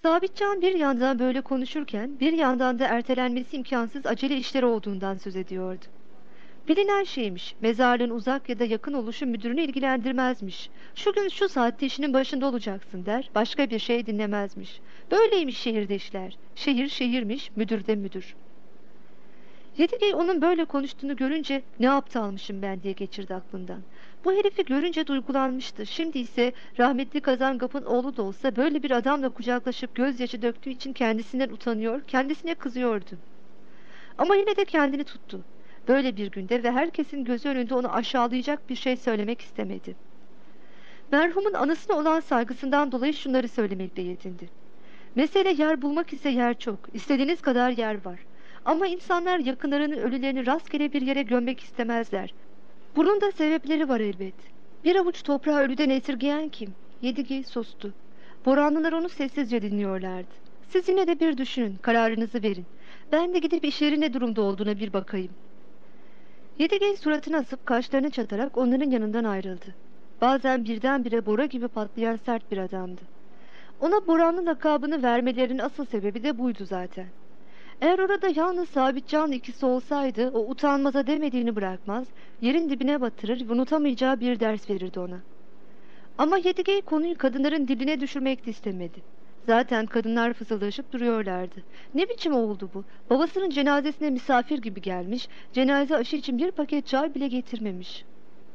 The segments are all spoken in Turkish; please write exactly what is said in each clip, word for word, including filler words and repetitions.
Sabitcan bir yandan böyle konuşurken bir yandan da ertelenmesi imkansız acele işleri olduğundan söz ediyordu. Bilinen şeymiş, mezarlığın uzak ya da yakın oluşu müdürünü ilgilendirmezmiş. Şu gün şu saatte işinin başında olacaksın der, başka bir şey dinlemezmiş. Böyleymiş şehirde işler. Şehir şehirmiş, müdür de müdür. Yedigey onun böyle konuştuğunu görünce ne aptalmışım ben diye geçirdi aklından. Bu herifi görünce duygulanmıştı. Şimdi ise rahmetli Kazangap'ın oğlu da olsa böyle bir adamla kucaklaşıp gözyaşı döktüğü için kendisinden utanıyor, kendisine kızıyordu. Ama yine de kendini tuttu. Böyle bir günde ve herkesin gözü önünde onu aşağılayacak bir şey söylemek istemedi. Merhumun anısına olan saygısından dolayı şunları söylemekle yetindi. Mesele yer bulmak ise yer çok, istediğiniz kadar yer var. Ama insanlar yakınlarının ölülerini rastgele bir yere gömmek istemezler. Bunun da sebepleri var elbet. Bir avuç toprağı ölüden esirgeyen kim? Yedigey sustu. Boranlılar onu sessizce dinliyorlardı. Siz yine de bir düşünün, kararınızı verin. Ben de gidip işleri ne durumda olduğuna bir bakayım. Yedigey suratını asıp kaşlarını çatarak onların yanından ayrıldı. Bazen birdenbire Bora gibi patlayan sert bir adamdı. Ona Boranlı lakabını vermelerinin asıl sebebi de buydu zaten. Eğer orada yalnız Sabitcan'la ikisi olsaydı o utanmaza demediğini bırakmaz, yerin dibine batırır ve unutamayacağı bir ders verirdi ona. Ama Yedigey konuyu kadınların diline düşürmek de istemedi. Zaten kadınlar fısıldaşıp duruyorlardı. Ne biçim oldu bu? Babasının cenazesine misafir gibi gelmiş, cenaze aşı için bir paket çay bile getirmemiş.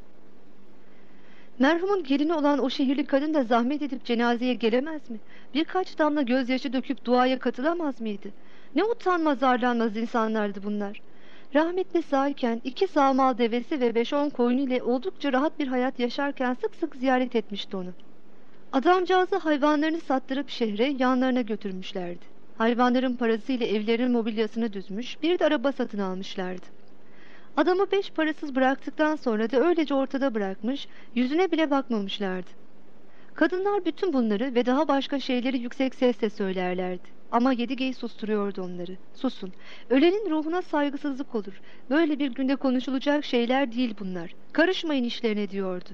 Merhumun gelini olan o şehirli kadın da zahmet edip cenazeye gelemez mi? Birkaç damla gözyaşı döküp duaya katılamaz mıydı? Ne utanmaz arlanmaz insanlardı bunlar. Rahmetli sağyken iki sağmal devesi ve beş on koyunu ile oldukça rahat bir hayat yaşarken sık sık ziyaret etmişti onu. Adamcağızı hayvanlarını sattırıp şehre yanlarına götürmüşlerdi. Hayvanların parasıyla evlerin mobilyasını düzmüş, bir de araba satın almışlardı. Adamı beş parasız bıraktıktan sonra da öylece ortada bırakmış, yüzüne bile bakmamışlardı. Kadınlar bütün bunları ve daha başka şeyleri yüksek sesle söylerlerdi. Ama Yedigey susturuyordu onları. Susun, ölenin ruhuna saygısızlık olur. Böyle bir günde konuşulacak şeyler değil bunlar. Karışmayın işlerine diyordu.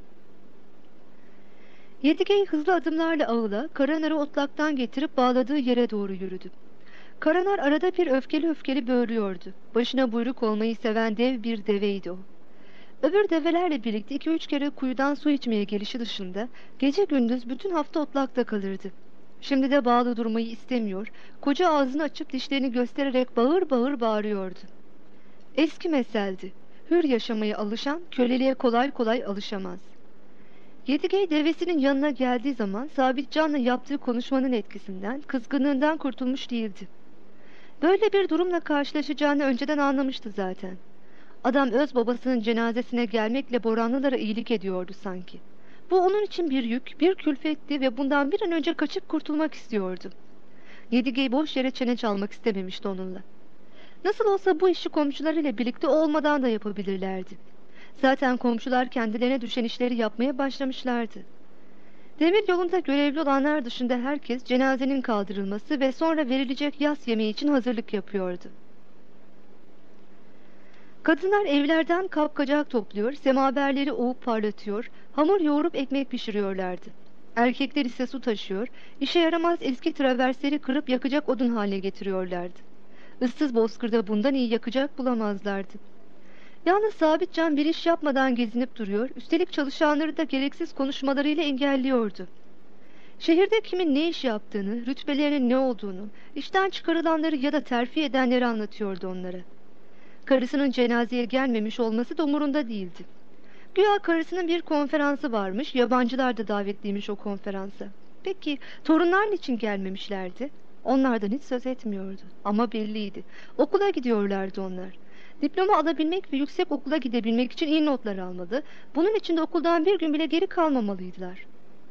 Yedigey hızlı adımlarla ağıla, Karanar'ı otlaktan getirip bağladığı yere doğru yürüdü. Karanar arada bir öfkeli öfkeli böğürüyordu. Başına buyruk olmayı seven dev bir deveydi o. Öbür develerle birlikte iki üç kere kuyudan su içmeye gelişi dışında gece gündüz bütün hafta otlakta kalırdı. Şimdi de bağlı durmayı istemiyor, koca ağzını açıp dişlerini göstererek bağır bağır bağırıyordu. Eski meseldi. Hür yaşamaya alışan köleliğe kolay kolay alışamaz. Yedigey devesinin yanına geldiği zaman Sabitcan'la yaptığı konuşmanın etkisinden, kızgınlığından kurtulmuş değildi. Böyle bir durumla karşılaşacağını önceden anlamıştı zaten. Adam öz babasının cenazesine gelmekle Boranlılara iyilik ediyordu sanki. Bu onun için bir yük, bir külfetti ve bundan bir an önce kaçıp kurtulmak istiyordu. Yedigey boş yere çene çalmak istememişti onunla. Nasıl olsa bu işi komşularıyla birlikte olmadan da yapabilirlerdi. Zaten komşular kendilerine düşen işleri yapmaya başlamışlardı. Demir yolunda görevli olanlar dışında herkes cenazenin kaldırılması ve sonra verilecek yas yemeği için hazırlık yapıyordu. Kadınlar evlerden kapkacak topluyor, semaverleri ovup parlatıyor, hamur yoğurup ekmek pişiriyorlardı. Erkekler ise su taşıyor, işe yaramaz eski traversleri kırıp yakacak odun haline getiriyorlardı. Issız bozkırda bundan iyi yakacak bulamazlardı. Yalnız Sabitcan bir iş yapmadan gezinip duruyor, üstelik çalışanları da gereksiz konuşmalarıyla engelliyordu. Şehirde kimin ne iş yaptığını, rütbelerinin ne olduğunu, işten çıkarılanları ya da terfi edenleri anlatıyordu onlara. Karısının cenazeye gelmemiş olması da umurunda değildi. Güya karısının bir konferansı varmış, yabancılar da davetliymiş o konferansa. Peki torunlar niçin gelmemişlerdi? Onlardan hiç söz etmiyordu. Ama belliydi. Okula gidiyorlardı onlar. Diploma alabilmek ve yüksek okula gidebilmek için iyi notlar almalı, bunun için de okuldan bir gün bile geri kalmamalıydılar.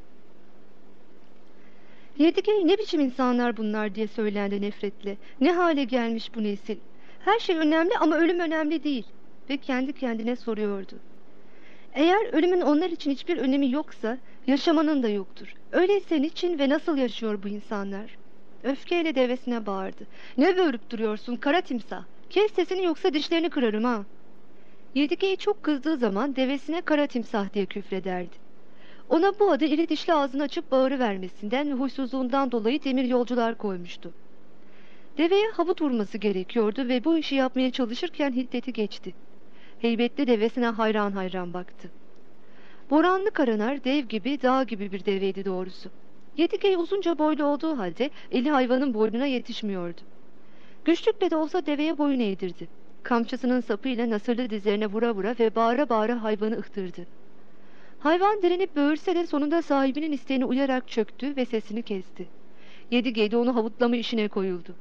Yedigey ne biçim insanlar bunlar diye söylendi nefretle. Ne hale gelmiş bu nesil. Her şey önemli ama ölüm önemli değil. Ve kendi kendine soruyordu. Eğer ölümün onlar için hiçbir önemi yoksa yaşamanın da yoktur. Öyleyse niçin ve nasıl yaşıyor bu insanlar? Öfkeyle devesine bağırdı. Ne böğürüp duruyorsun kara timsah? Kes sesini yoksa dişlerini kırarım ha. Yedigey çok kızdığı zaman devesine kara timsah diye küfrederdi. Ona bu adı iri dişli ağzını açıp bağırıvermesinden ve huysuzluğundan dolayı demir yolcular koymuştu. Deveye havut vurması gerekiyordu ve bu işi yapmaya çalışırken hiddeti geçti. Heybetli devesine hayran hayran baktı. Boranlı Karanar dev gibi, dağ gibi bir deveydi doğrusu. Yedigey uzunca boylu olduğu halde eli hayvanın boynuna yetişmiyordu. Güçlükle de olsa deveye boyun eğdirdi. Kamçısının sapıyla nasırlı dizlerine vura vura ve bağıra bağıra hayvanı ıhtırdı. Hayvan direnip böğürse de sonunda sahibinin isteğine uyarak çöktü ve sesini kesti. Yedigey de onu havutlama işine koyuldu.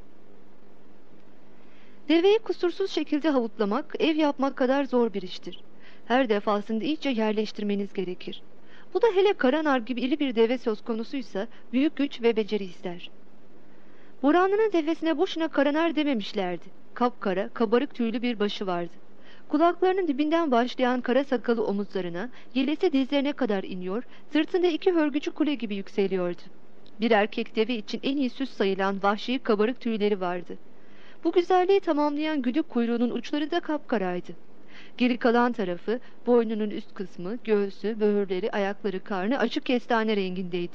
Deveyi kusursuz şekilde havutlamak, ev yapmak kadar zor bir iştir. Her defasında iyice yerleştirmeniz gerekir. Bu da hele Karanar gibi iri bir deve söz konusuysa büyük güç ve beceri ister. Boranlı'nın devesine boşuna Karanar dememişlerdi. Kapkara, kabarık tüylü bir başı vardı. Kulaklarının dibinden başlayan kara sakalı omuzlarına, yelesi dizlerine kadar iniyor, sırtında iki hörgücü kule gibi yükseliyordu. Bir erkek deve için en iyi süs sayılan vahşi kabarık tüyleri vardı. Bu güzelliği tamamlayan güdük kuyruğunun uçları da kapkaraydı. Geri kalan tarafı, boynunun üst kısmı, göğsü, böğürleri, ayakları, karnı açık kestane rengindeydi.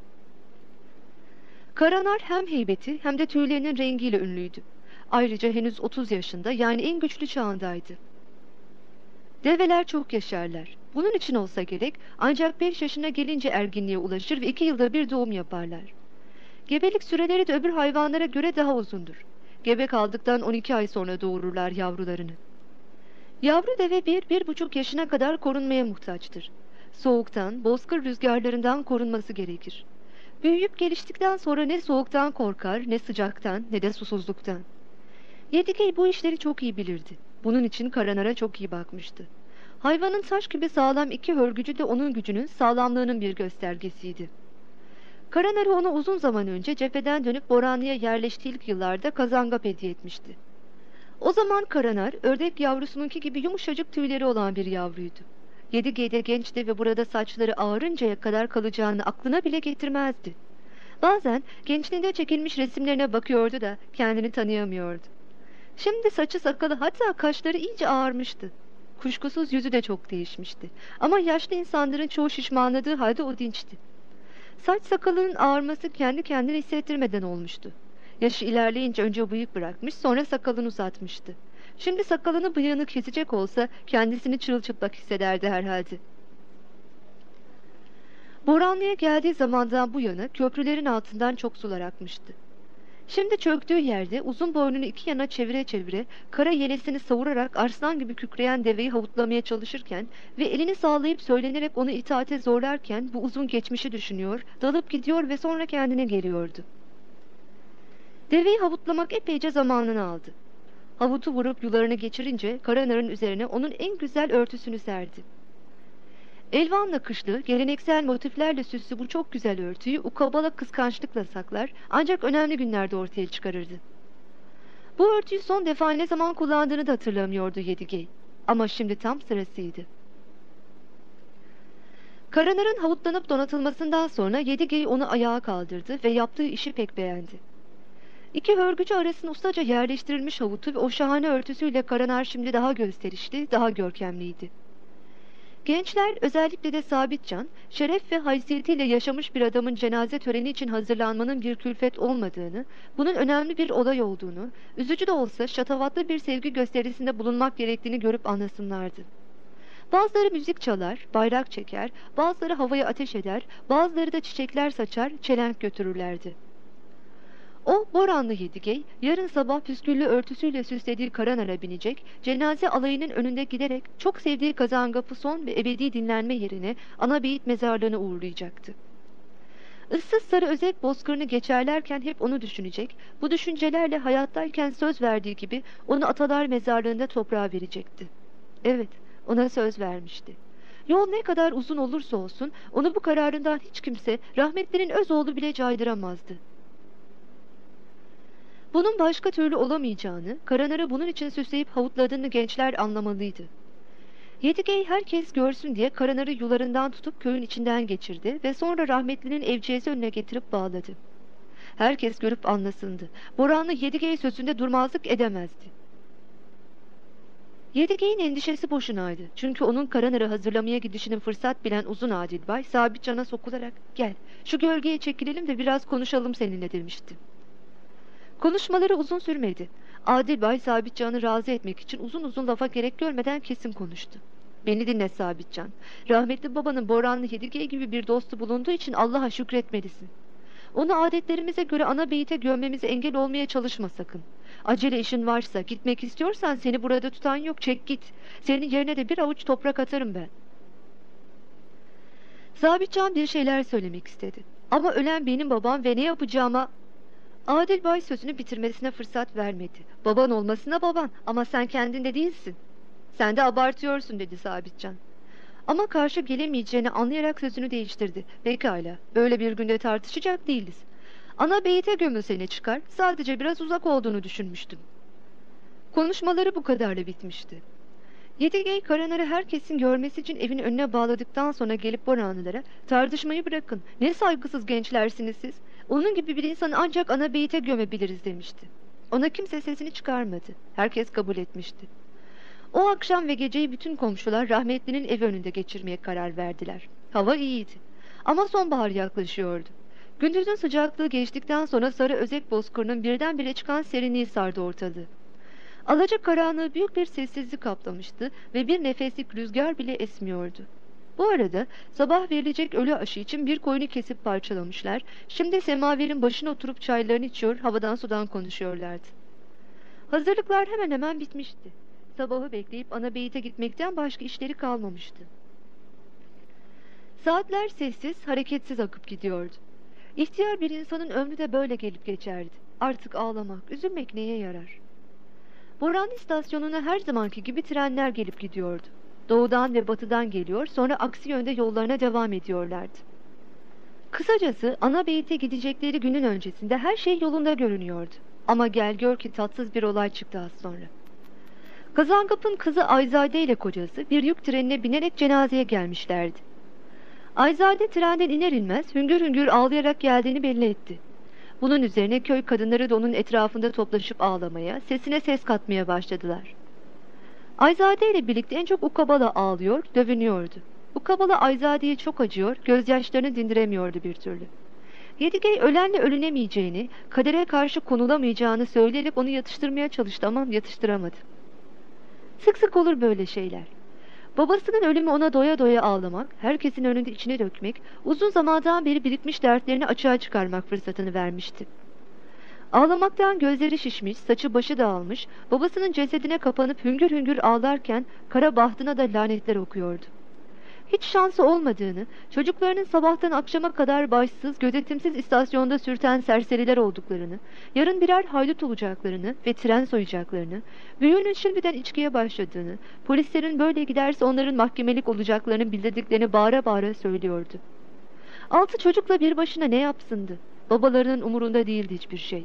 Karanar hem heybeti hem de tüylerinin rengiyle ünlüydü. Ayrıca henüz otuz yaşında, yani en güçlü çağındaydı. Develer çok yaşarlar. Bunun için olsa gerek, ancak beş yaşına gelince erginliğe ulaşır ve iki yılda bir doğum yaparlar. Gebelik süreleri de öbür hayvanlara göre daha uzundur. Gebe kaldıktan on iki ay sonra doğururlar yavrularını. Yavru deve bir, bir buçuk yaşına kadar korunmaya muhtaçtır. Soğuktan, bozkır rüzgarlarından korunması gerekir. Büyüyüp geliştikten sonra ne soğuktan korkar, ne sıcaktan, ne de susuzluktan. Yedigey bu işleri çok iyi bilirdi. Bunun için Karanar'a çok iyi bakmıştı. Hayvanın taş gibi sağlam iki hörgücü de onun gücünün, sağlamlığının bir göstergesiydi. Karanar'ı ona uzun zaman önce cepheden dönüp Boranlı'ya yerleştiği ilk yıllarda Kazangap hediye etmişti. O zaman Karanar, ördek yavrusununki gibi yumuşacık tüyleri olan bir yavruydu. Yedigey'de gençti ve burada saçları ağarıncaya kadar kalacağını aklına bile getirmezdi. Bazen gençliğinde çekilmiş resimlerine bakıyordu da kendini tanıyamıyordu. Şimdi saçı sakalı, hatta kaşları iyice ağarmıştı. Kuşkusuz yüzü de çok değişmişti. Ama yaşlı insanların çoğu şişmanladığı halde o dinçti. Saç sakalının ağarması kendi kendine hissettirmeden olmuştu. Yaşı ilerleyince önce bıyık bırakmış, sonra sakalını uzatmıştı. Şimdi sakalını bıyığını kesecek olsa kendisini çırılçıplak hissederdi herhalde. Boranlı'ya geldiği zamandan bu yana köprülerin altından çok sular akmıştı. Şimdi çöktüğü yerde uzun boynunu iki yana çevire çevire kara yelesini savurarak arslan gibi kükreyen deveyi havutlamaya çalışırken ve elini sağlayıp söylenerek onu itaate zorlarken bu uzun geçmişi düşünüyor, dalıp gidiyor ve sonra kendine geliyordu. Deveyi havutlamak epeyce zamanını aldı. Havutu vurup yularını geçirince Karanar'ın üzerine onun en güzel örtüsünü serdi. Elvan nakışlı, geleneksel motiflerle süslü bu çok güzel örtüyü ukabala kıskançlıkla saklar, ancak önemli günlerde ortaya çıkarırdı. Bu örtüyü son defa ne zaman kullandığını da hatırlamıyordu Yedigey. Ama şimdi tam sırasıydı. Karanar'ın havutlanıp donatılmasından sonra Yedigey onu ayağa kaldırdı ve yaptığı işi pek beğendi. İki hörgücü arasına ustaca yerleştirilmiş havutu ve o şahane örtüsüyle Karanar şimdi daha gösterişli, daha görkemliydi. Gençler, özellikle de Sabitcan, şeref ve haysiyetiyle yaşamış bir adamın cenaze töreni için hazırlanmanın bir külfet olmadığını, bunun önemli bir olay olduğunu, üzücü de olsa şatavatlı bir sevgi gösterisinde bulunmak gerektiğini görüp anlasınlardı. Bazıları müzik çalar, bayrak çeker, bazıları havaya ateş eder, bazıları da çiçekler saçar, çelenk götürürlerdi. O, Boranlı Yedigey, yarın sabah püsküllü örtüsüyle süslediği Karanar'a binecek, cenaze alayının önünde giderek çok sevdiği Kazangap'ı son ve ebedi dinlenme yerine Anabeyit mezarlığına uğurlayacaktı. Issız sarı özek bozkırını geçerlerken hep onu düşünecek, bu düşüncelerle hayattayken söz verdiği gibi onu atalar mezarlığında toprağa verecekti. Evet, ona söz vermişti. Yol ne kadar uzun olursa olsun, onu bu kararından hiç kimse, rahmetlinin öz oğlu bile caydıramazdı. Bunun başka türlü olamayacağını, Karanar'ı bunun için süsleyip havutladığını gençler anlamalıydı. Yedigey herkes görsün diye Karanar'ı yularından tutup köyün içinden geçirdi ve sonra rahmetlinin evciyesi önüne getirip bağladı. Herkes görüp anlasındı. Boranlı Yedigey sözünde durmazlık edemezdi. Yedigey'in endişesi boşunaydı. Çünkü onun Karanar'ı hazırlamaya gidişinin fırsat bilen uzun Adilbay, Sabitcan'a sokularak "Gel, şu gölgeye çekilelim de biraz konuşalım seninle" demişti. Konuşmaları uzun sürmedi. Adilbay, Sabitcan'ı razı etmek için uzun uzun lafa gerek görmeden kesin konuştu. "Beni dinle Sabitcan. Rahmetli babanın Boranlı Yedigey gibi bir dostu bulunduğu için Allah'a şükretmelisin. Onu adetlerimize göre ana beyite gömmemize engel olmaya çalışma sakın. Acele işin varsa, gitmek istiyorsan seni burada tutan yok, çek git. Senin yerine de bir avuç toprak atarım ben." Sabitcan bir şeyler söylemek istedi. Ama ölen benim babam ve ne yapacağıma... Adilbay sözünü bitirmesine fırsat vermedi. "Baban olmasına baban, ama sen kendinde değilsin." "Sen de abartıyorsun" dedi Sabitcan. Ama karşı gelemeyeceğini anlayarak sözünü değiştirdi. "Pekala, böyle bir günde tartışacak değiliz. Ana beyite gömülsene çıkar, sadece biraz uzak olduğunu düşünmüştüm." Konuşmaları bu kadarla bitmişti. Yedigey Karanar'ı herkesin görmesi için evin önüne bağladıktan sonra gelip Boranlılara "Tartışmayı bırakın, ne saygısız gençlersiniz siz. Onun gibi bir insanı ancak ana beyite gömebiliriz" demişti. Ona kimse sesini çıkarmadı. Herkes kabul etmişti. O akşam ve geceyi bütün komşular rahmetlinin ev önünde geçirmeye karar verdiler. Hava iyiydi. Ama sonbahar yaklaşıyordu. Gündüzün sıcaklığı geçtikten sonra sarı özek bozkırının birdenbire çıkan serinliği sardı ortalığı. Alacakaranlığı büyük bir sessizlik kaplamıştı ve bir nefeslik rüzgar bile esmiyordu. Bu arada sabah verilecek ölü aşı için bir koyunu kesip parçalamışlar. Şimdi semaverin başına oturup çaylarını içiyor, havadan sudan konuşuyorlardı. Hazırlıklar hemen hemen bitmişti. Sabahı bekleyip ana beyite gitmekten başka işleri kalmamıştı. Saatler sessiz, hareketsiz akıp gidiyordu. İhtiyar bir insanın ömrü de böyle gelip geçerdi. Artık ağlamak, üzülmek neye yarar? Boran istasyonuna her zamanki gibi trenler gelip gidiyordu. Doğudan ve batıdan geliyor, sonra aksi yönde yollarına devam ediyorlardı. Kısacası ana beyite gidecekleri günün öncesinde her şey yolunda görünüyordu. Ama gel gör ki tatsız bir olay çıktı az sonra. Kazangap'ın kızı Ayzade ile kocası bir yük trenine binerek cenazeye gelmişlerdi. Ayzade trenden iner inmez hüngür hüngür ağlayarak geldiğini belli etti. Bunun üzerine köy kadınları da onun etrafında toplaşıp ağlamaya, sesine ses katmaya başladılar. Ayzade ile birlikte en çok Ukabala ağlıyor, dövünüyordu. Ukabala Ayzade'ye çok acıyor, gözyaşlarını dindiremiyordu bir türlü. Yedigey ölenle ölünemeyeceğini, kadere karşı konulamayacağını söyleyerek onu yatıştırmaya çalıştı ama yatıştıramadı. Sık sık olur böyle şeyler. Babasının ölümü ona doya doya ağlamak, herkesin önünde içine dökmek, uzun zamandan beri birikmiş dertlerini açığa çıkarmak fırsatını vermişti. Ağlamaktan gözleri şişmiş, saçı başı dağılmış, babasının cesedine kapanıp hüngür hüngür ağlarken kara bahtına da lanetler okuyordu. Hiç şansı olmadığını, çocuklarının sabahtan akşama kadar başsız, gözetimsiz istasyonda sürten serseriler olduklarını, yarın birer haydut olacaklarını ve tren soyacaklarını, büyüğünün şimdiden içkiye başladığını, polislerin böyle giderse onların mahkemelik olacaklarını bildirdiklerini bağıra bağıra söylüyordu. Altı çocukla bir başına ne yapsındı? Babalarının umurunda değildi hiçbir şey.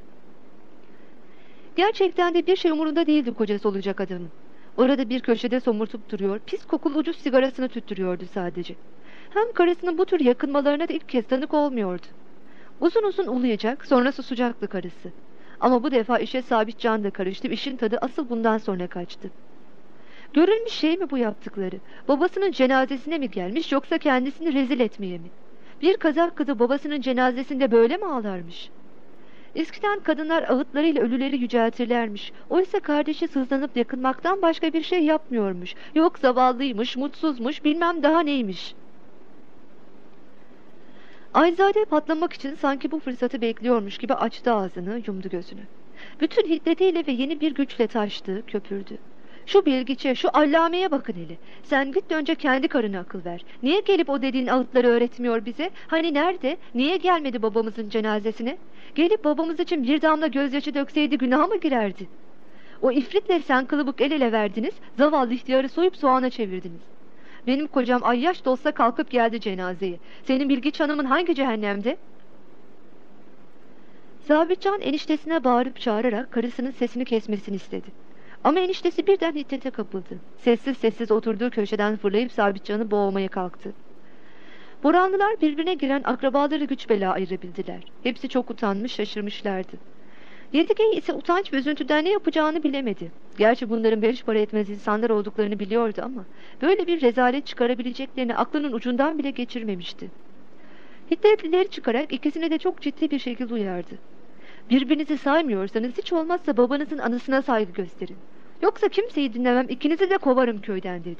Gerçekten de bir şey umurunda değildi kocası olacak adamın. Orada bir köşede somurtup duruyor, pis kokulu ucuz sigarasını tüttürüyordu sadece. Hem karısının bu tür yakınmalarına da ilk kez tanık olmuyordu. Uzun uzun uluyacak, sonra susacaktı karısı. Ama bu defa işe Sabitcan da karıştı, işin tadı asıl bundan sonra kaçtı. Görülmüş şey mi bu yaptıkları? Babasının cenazesine mi gelmiş, yoksa kendisini rezil etmeye mi? Bir Kazak kızı babasının cenazesinde böyle mi ağlarmış? Eskiden kadınlar ağıtlarıyla ölüleri yüceltirlermiş. Oysa kardeşi sızlanıp yakınmaktan başka bir şey yapmıyormuş. Yok zavallıymış, mutsuzmuş, bilmem daha neymiş. Ayzade patlamak için sanki bu fırsatı bekliyormuş gibi açtı ağzını, yumdu gözünü. Bütün hiddetiyle ve yeni bir güçle taştı, köpürdü. Şu bilgiçe, şu allameye bakın hele. Sen git de önce kendi karına akıl ver. Niye gelip o dediğin ağıtları öğretmiyor bize? Hani nerede? Niye gelmedi babamızın cenazesine? Gelip babamız için bir damla gözyaşı dökseydi günaha mı girerdi? O ifritle sen kılıbık el ele verdiniz, zavallı ihtiyarı soyup soğana çevirdiniz. Benim kocam ayyaş da olsa kalkıp geldi cenazeye. Senin Bilgiç Hanım'ın hangi cehennemde? Sabitcan eniştesine bağırıp çağırarak karısının sesini kesmesini istedi. Ama eniştesi birden hiddete kapıldı. Sessiz sessiz oturduğu köşeden fırlayıp Sabitcan'ı boğmaya kalktı. Boranlılar birbirine giren akrabaları güç bela ayırabildiler. Hepsi çok utanmış, şaşırmışlardı. Yedigey ise utanç ve üzüntüden ne yapacağını bilemedi. Gerçi bunların beş para etmez insanlar olduklarını biliyordu ama böyle bir rezalet çıkarabileceklerini aklının ucundan bile geçirmemişti. Hiddetlileri çıkarak ikisine de çok ciddi bir şekilde uyardı. Birbirinizi saymıyorsanız hiç olmazsa babanızın anısına saygı gösterin. Yoksa kimseyi dinlemem, ikinizi de kovarım köyden dedi.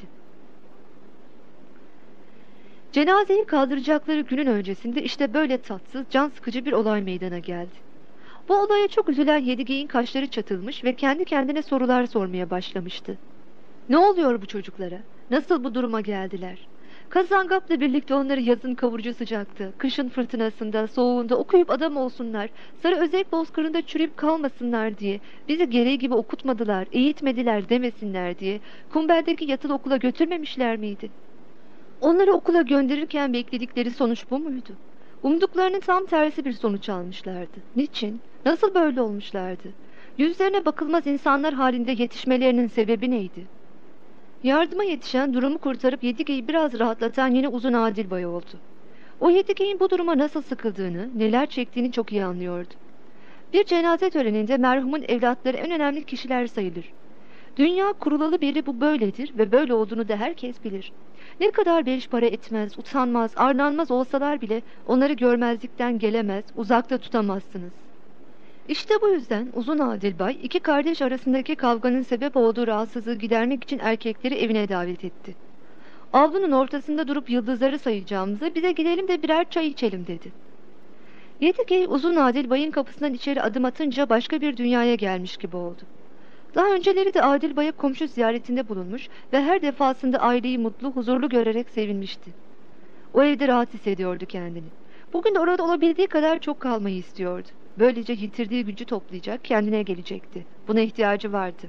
Cenazeyi kaldıracakları günün öncesinde işte böyle tatsız, can sıkıcı bir olay meydana geldi. Bu olaya çok üzülen Yedigey'in kaşları çatılmış ve kendi kendine sorular sormaya başlamıştı. Ne oluyor bu çocuklara? Nasıl bu duruma geldiler? Kazangap'la birlikte onları yazın kavurucu sıcaktı, kışın fırtınasında, soğuğunda okuyup adam olsunlar, sarı özek bozkırında çürüyüp kalmasınlar diye, bizi gereği gibi okutmadılar, eğitmediler demesinler diye, Kumbel'deki yatılı okula götürmemişler miydi? Onları okula gönderirken bekledikleri sonuç bu muydu? Umduklarının tam tersi bir sonuç almışlardı. Niçin? Nasıl böyle olmuşlardı? Yüzlerine bakılmaz insanlar halinde yetişmelerinin sebebi neydi? Yardıma yetişen, durumu kurtarıp Yedigey'i biraz rahatlatan yine Uzun Adilbay oldu. O Yedigey'in bu duruma nasıl sıkıldığını, neler çektiğini çok iyi anlıyordu. Bir cenaze töreninde merhumun evlatları en önemli kişiler sayılır. Dünya kurulalı beri bu böyledir ve böyle olduğunu da herkes bilir. Ne kadar beş para etmez, utanmaz, arlanmaz olsalar bile onları görmezlikten gelemez, uzakta tutamazsınız. İşte bu yüzden Uzun Adilbay iki kardeş arasındaki kavganın sebep olduğu rahatsızlığı gidermek için erkekleri evine davet etti. Avlunun ortasında durup yıldızları sayacağımıza bize gidelim de birer çay içelim dedi. Yedigey Uzun Adilbay'ın kapısından içeri adım atınca başka bir dünyaya gelmiş gibi oldu. Daha önceleri de Adilbay'a komşu ziyaretinde bulunmuş ve her defasında aileyi mutlu, huzurlu görerek sevinmişti. O evde rahat hissediyordu kendini. Bugün de orada olabildiği kadar çok kalmayı istiyordu. Böylece yitirdiği gücü toplayacak, kendine gelecekti. Buna ihtiyacı vardı.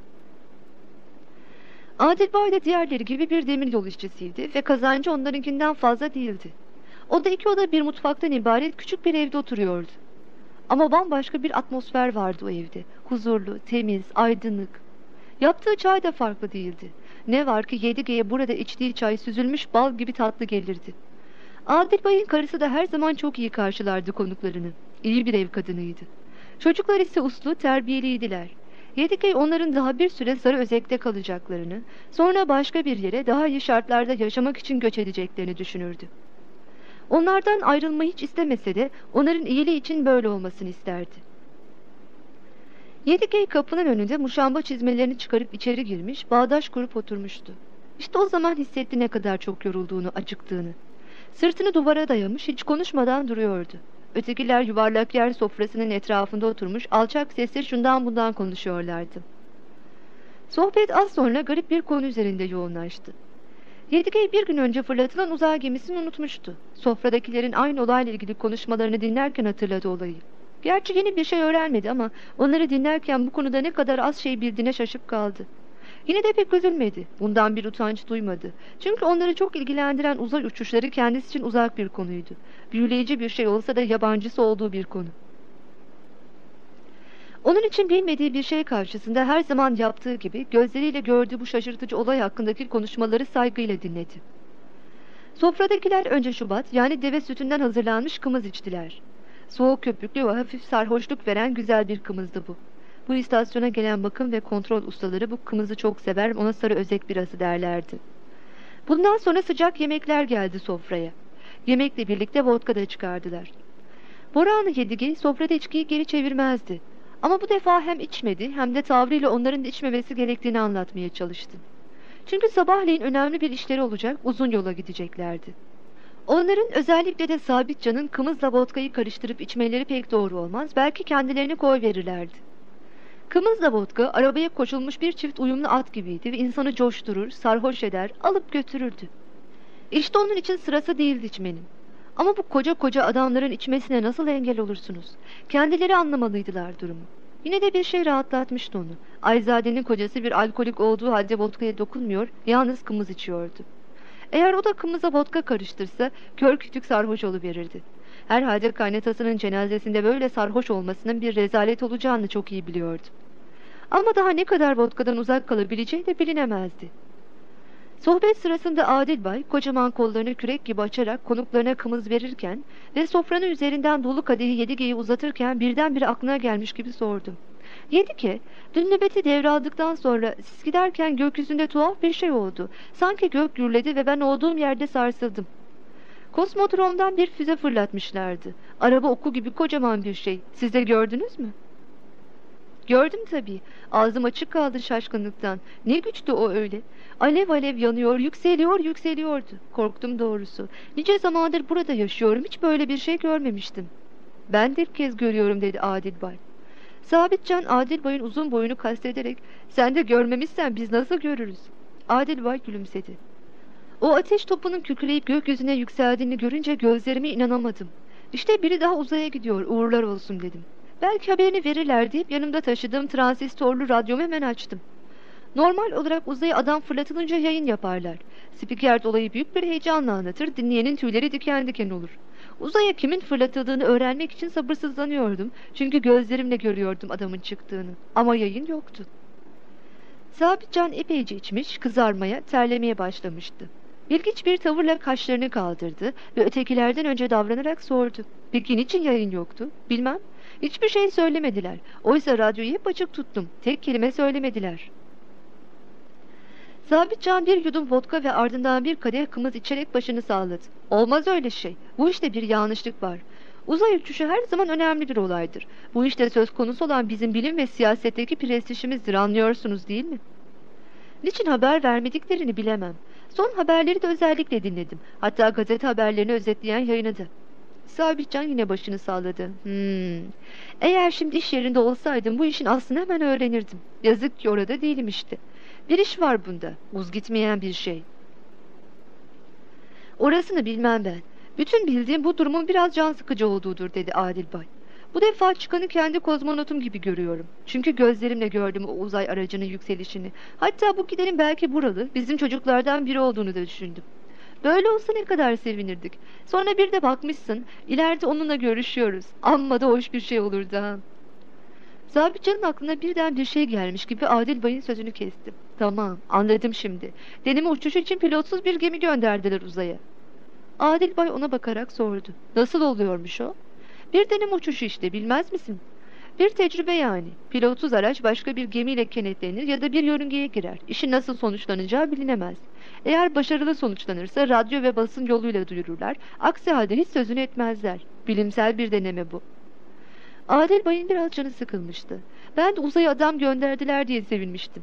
Adilbay da diğerleri gibi bir demiryolu işçisiydi ve kazancı onlarınkinden fazla değildi. O da iki oda bir mutfaktan ibaret küçük bir evde oturuyordu. Ama bambaşka bir atmosfer vardı o evde. Huzurlu, temiz, aydınlık. Yaptığı çay da farklı değildi. Ne var ki Yedigey'e burada içtiği çay süzülmüş bal gibi tatlı gelirdi. Adilbay'ın karısı da her zaman çok iyi karşılardı konuklarını. İyi bir ev kadınıydı. Çocuklar ise uslu, terbiyeliydiler. Yedigey onların daha bir süre Sarıözek'te kalacaklarını, sonra başka bir yere daha iyi şartlarda yaşamak için göç edeceklerini düşünürdü. Onlardan ayrılmayı hiç istemese de onların iyiliği için böyle olmasını isterdi. Yedigey kapının önünde muşamba çizmelerini çıkarıp içeri girmiş, bağdaş kurup oturmuştu. İşte o zaman hissetti ne kadar çok yorulduğunu, acıktığını. Sırtını duvara dayamış, hiç konuşmadan duruyordu. Ötekiler yuvarlak yer sofrasının etrafında oturmuş, alçak sesle şundan bundan konuşuyorlardı. Sohbet az sonra garip bir konu üzerinde yoğunlaştı. Yedigey bir gün önce fırlatılan uzay gemisini unutmuştu. Sofradakilerin aynı olayla ilgili konuşmalarını dinlerken hatırladı olayı. Gerçi yeni bir şey öğrenmedi ama onları dinlerken bu konuda ne kadar az şey bildiğine şaşıp kaldı. Yine de pek üzülmedi. Bundan bir utanç duymadı. Çünkü onları çok ilgilendiren uzay uçuşları kendisi için uzak bir konuydu. Büyüleyici bir şey olsa da yabancısı olduğu bir konu. Onun için bilmediği bir şey karşısında her zaman yaptığı gibi gözleriyle gördüğü bu şaşırtıcı olay hakkındaki konuşmaları saygıyla dinledi. Sofradakiler önce Şubat yani deve sütünden hazırlanmış kımız içtiler. Soğuk köpüklü ve hafif sarhoşluk veren güzel bir kımızdı bu. Bu istasyona gelen bakım ve kontrol ustaları bu kımızı çok sever, ona sarı özek birası derlerdi. Bundan sonra sıcak yemekler geldi sofraya. Yemekle birlikte vodka da çıkardılar. Boranlı Yedigey sofrada içkiyi geri çevirmezdi. Ama bu defa hem içmedi hem de tavrıyla onların da içmemesi gerektiğini anlatmaya çalıştı. Çünkü sabahleyin önemli bir işleri olacak, uzun yola gideceklerdi. Onların özellikle de Sabitcan'ın kımızla vodkayı karıştırıp içmeleri pek doğru olmaz, belki kendilerini koy verirlerdi. Kımızla vodka arabaya koşulmuş bir çift uyumlu at gibiydi ve insanı coşturur, sarhoş eder, alıp götürürdü. İşte onun için sırası değildi içmenin. Ama bu koca koca adamların içmesine nasıl engel olursunuz? Kendileri anlamalıydılar durumu. Yine de bir şey rahatlatmıştı onu. Ayzade'nin kocası bir alkolik olduğu halde vodkaya dokunmuyor, yalnız kımız içiyordu. Eğer o da kımıza vodka karıştırsa kör kütük sarhoş oluverirdi. Herhalde kaynatasının cenazesinde böyle sarhoş olmasının bir rezalet olacağını çok iyi biliyordu. Ama daha ne kadar vodkadan uzak kalabileceği de bilinemezdi. Sohbet sırasında Adilbay kocaman kollarını kürek gibi açarak konuklarına kımız verirken ve sofranın üzerinden dolu kadehi Yedigey'e uzatırken birdenbire aklına gelmiş gibi sordu. Yedike, dün nöbeti devraldıktan sonra siz giderken gökyüzünde tuhaf bir şey oldu. Sanki gök gürledi ve ben olduğum yerde sarsıldım. Kosmodromdan bir füze fırlatmışlardı. Araba oku gibi kocaman bir şey. Siz de gördünüz mü? Gördüm tabii. Ağzım açık kaldı şaşkınlıktan. Ne güçtü o öyle. Alev alev yanıyor, yükseliyor, yükseliyordu. Korktum doğrusu. Nice zamandır burada yaşıyorum. Hiç böyle bir şey görmemiştim. Ben de ilk kez görüyorum dedi Adil Bay. Sabitcan Adil Bay'ın uzun boyunu kastederek sen de görmemişsen biz nasıl görürüz? Adil Bay gülümsedi. O ateş topunun kükreyip gökyüzüne yükseldiğini görünce gözlerime inanamadım. İşte biri daha uzaya gidiyor, uğurlar olsun dedim. Belki haberini verirler deyip yanımda taşıdığım transistörlü radyomu hemen açtım. Normal olarak uzaya adam fırlatılınca yayın yaparlar. Spiker olayı büyük bir heyecanla anlatır, dinleyenin tüyleri diken diken olur. Uzaya kimin fırlatıldığını öğrenmek için sabırsızlanıyordum. Çünkü gözlerimle görüyordum adamın çıktığını. Ama yayın yoktu. Sabitcan epeyce içmiş, kızarmaya, terlemeye başlamıştı. İlginç bir tavırla kaşlarını kaldırdı ve ötekilerden önce davranarak sordu. Peki niçin yayın yoktu? Bilmem. Hiçbir şey söylemediler. Oysa radyoyu hep açık tuttum. Tek kelime söylemediler. Sabitcan bir yudum vodka ve ardından bir kadeh kımız içerek başını salladı. Olmaz öyle şey. Bu işte bir yanlışlık var. Uzay uçuşu her zaman önemli bir olaydır. Bu işte söz konusu olan bizim bilim ve siyasetteki prestijimizdir, anlıyorsunuz değil mi? Niçin haber vermediklerini bilemem. Son haberleri de özellikle dinledim. Hatta gazete haberlerini özetleyen yayını da. Sabitcan yine başını salladı. Hmm. Eğer şimdi iş yerinde olsaydım bu işin aslını hemen öğrenirdim. Yazık ki orada değilim işte. Bir iş var bunda. Uz gitmeyen bir şey. Orasını bilmem ben. Bütün bildiğim bu durumun biraz can sıkıcı olduğudur dedi Adil Bay. Bu defa çıkanı kendi kozmonotum gibi görüyorum. Çünkü gözlerimle gördüm o uzay aracının yükselişini. Hatta bu gidenin belki buralı, bizim çocuklardan biri olduğunu da düşündüm. Böyle olsa ne kadar sevinirdik. Sonra bir de bakmışsın, ileride onunla görüşüyoruz. Amma da hoş bir şey olurdu ha. Zabitcan'ın aklına birden bir şey gelmiş gibi Adil Bay'ın sözünü kesti. Tamam, anladım şimdi. Deneme uçuşu için pilotsuz bir gemi gönderdiler uzaya. Adil Bay ona bakarak sordu. Nasıl oluyormuş o? Bir deneme uçuşu işte, bilmez misin? Bir tecrübe yani. Pilotsuz araç başka bir gemiyle kenetlenir ya da bir yörüngeye girer. İşin nasıl sonuçlanacağı bilinemez. Eğer başarılı sonuçlanırsa radyo ve basın yoluyla duyururlar. Aksi halde hiç sözünü etmezler. Bilimsel bir deneme bu. Adil Bay'ın biraz canı sıkılmıştı. Ben de uzaya adam gönderdiler diye sevinmiştim.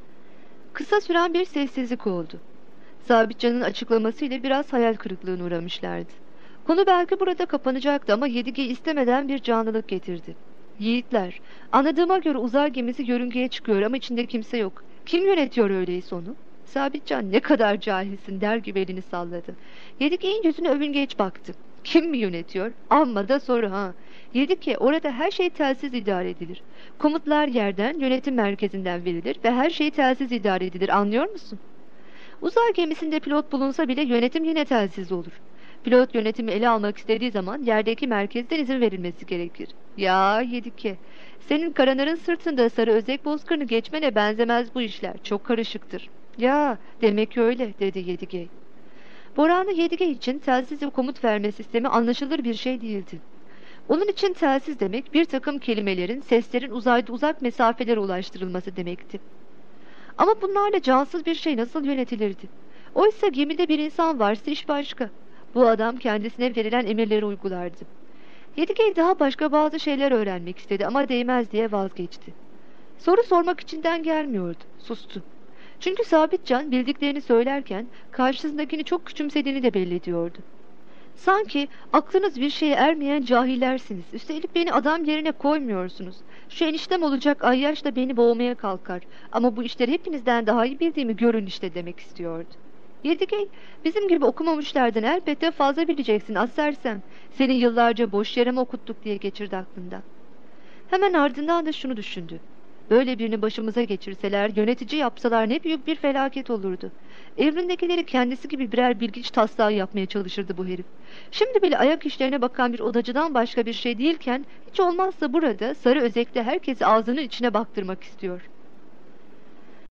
Kısa süren bir sessizlik oldu. Sabitcan'ın açıklamasıyla biraz hayal kırıklığına uğramışlardı. Konu belki burada kapanacaktı ama Yedige istemeden bir canlılık getirdi. Yiğitler, anladığıma göre uzay gemisi yörüngeye çıkıyor ama içinde kimse yok. Kim yönetiyor öyleyse onu? Sabitcan ne kadar cahilsin der gibi elini salladı. Yedige'nin yüzüne övüngeç baktı. Kim mi yönetiyor? Amma da soru ha. Yedike orada her şey telsiz idare edilir. Komutlar yerden, yönetim merkezinden verilir ve her şey telsiz idare edilir, anlıyor musun? Uzay gemisinde pilot bulunsa bile yönetim yine telsiz olur. Pilot yönetimi ele almak istediği zaman yerdeki merkezden izin verilmesi gerekir. Ya Yedike, senin karanarın sırtında sarı özek bozkırını geçmene benzemez bu işler. Çok karışıktır. Ya demek öyle dedi Yedige. Boranlı Yedige için telsiz ve komut verme sistemi anlaşılır bir şey değildi. Onun için telsiz demek bir takım kelimelerin, seslerin uzayda uzak mesafelere ulaştırılması demekti. Ama bunlarla cansız bir şey nasıl yönetilirdi? Oysa gemide bir insan varsa iş başka. Bu adam kendisine verilen emirleri uygulardı. Yedige daha başka bazı şeyler öğrenmek istedi ama değmez diye vazgeçti. Soru sormak içinden gelmiyordu. Sustu. Çünkü Sabitcan bildiklerini söylerken karşısındakini çok küçümsediğini de belli ediyordu. Sanki aklınız bir şeye ermeyen cahillersiniz. Üstelik beni adam yerine koymuyorsunuz. Şu eniştem olacak Ayyaş da beni boğmaya kalkar. Ama bu işleri hepinizden daha iyi bildiğimi görün işte demek istiyordu. Yedige, bizim gibi okumamışlardan elbette fazla bileceksin assersem. Seni yıllarca boş yere mi okuttuk diye geçirdi aklından. Hemen ardından da şunu düşündü. Böyle birini başımıza geçirseler, yönetici yapsalar ne büyük bir felaket olurdu. Evrindekileri kendisi gibi birer bilgiç taslağı yapmaya çalışırdı bu herif. Şimdi bile ayak işlerine bakan bir odacıdan başka bir şey değilken, hiç olmazsa burada sarı özekli herkesi ağzının içine baktırmak istiyor.